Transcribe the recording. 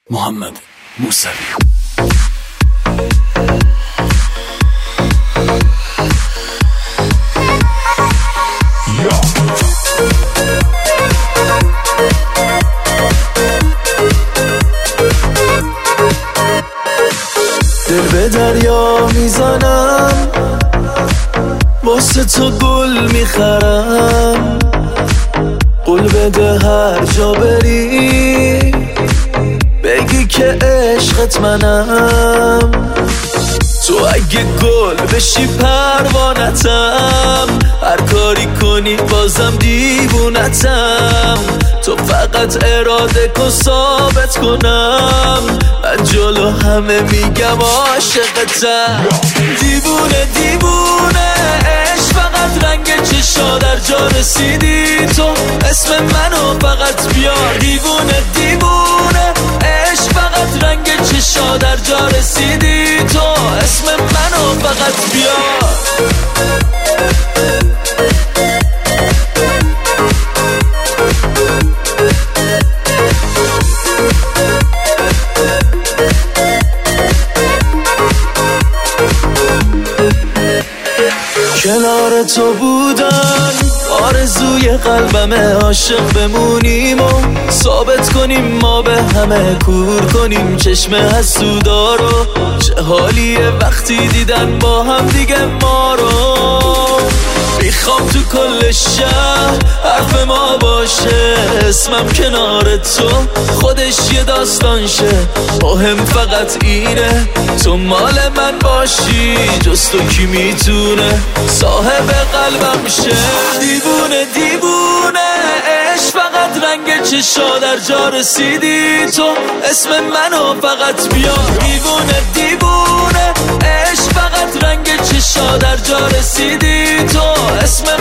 محمد موسوی. دل به دریا میزنم، واسه تو گل میخرم، قول بده هر جا بری بگی که عشقت منم. تو اگه گل بشی پروانتم، هر کاری کنی بازم دیوونتم. تو فقط اراده کن ثابت کنم، من جلو همه میگم عاشقتم. دیوونه دیوونه عشق فقط رنگ چشا در جا رسیدی تو، اسم منو فقط بیار. دیوونه دیوونه عشق فقط رنگ چشا در جا رسیدی تو، اسم منو فقط بیار. کنار تو بودن آرزوی قلبمه، عاشق بمونیم و ثابت کنیم ما به همه، کور کنیم چشم حسودارو. چه حالیه وقتی دیدن با هم دیگه ما رو. میخوام تو کل شهر حرف ما باشه، اسمم کنار تو خودش یه داستان شه. مهم فقط اینه تو مال من باشی، جز تو کی میتونه صاحب قلبم شه. دیوونه دیوونه عشق فقط رنگ چشا در جا رسیدی تو، اسم منو فقط بیار. دیوونه دیوونه عشق فقط رنگ چشا در جا رسیدی تو، اسم